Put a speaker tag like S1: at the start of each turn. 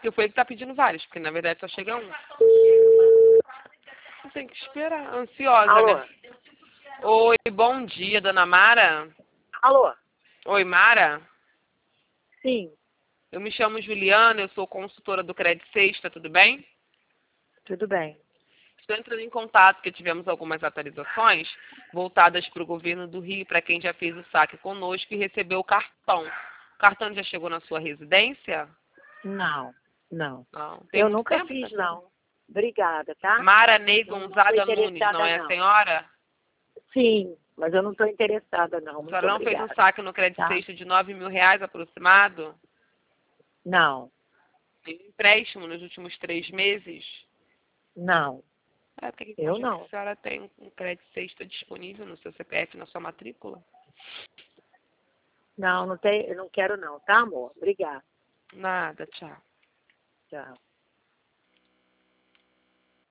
S1: porque foi ele que tá pedindo vários, porque na verdade só chega um. Tem que esperar. Ansiosa,
S2: Alô?
S1: né? Oi, bom dia, dona Mara.
S2: Alô?
S1: Oi, Mara.
S2: Sim,
S1: Eu me chamo Juliana, eu sou consultora do Crédito Sexta, tudo bem?
S2: tudo bem.
S1: Estou entrando em contato porque tivemos algumas atualizações voltadas para o governo do Rio, para quem já fez o saque conosco e recebeu o cartão. O cartão já chegou na sua residência?
S2: Não, não.
S1: Não. Tem
S2: Eu
S1: muito
S2: nunca
S1: tempo?
S2: fiz, não. Obrigada, tá?
S1: Mara Ney
S2: Não estou
S1: Gonzaga Nunes, não
S2: interessada,
S1: é a
S2: não.
S1: senhora?
S2: Sim, mas eu não estou interessada, não.
S1: A
S2: Muito
S1: senhora não fez um
S2: obrigada,
S1: saque no Crédito
S2: tá?
S1: Sexta de R$ 9.000 aproximado?
S2: Não,
S1: Tem um empréstimo nos últimos 3 meses?
S2: não.
S1: É, porque aqui
S2: Eu
S1: consta que
S2: não.
S1: a senhora tem um Crédito Sexta disponível no seu CPF, na sua matrícula.
S2: Não, não tem, eu não quero, não, tá, amor? Obrigada.
S1: Nada, tchau.
S2: Tchau.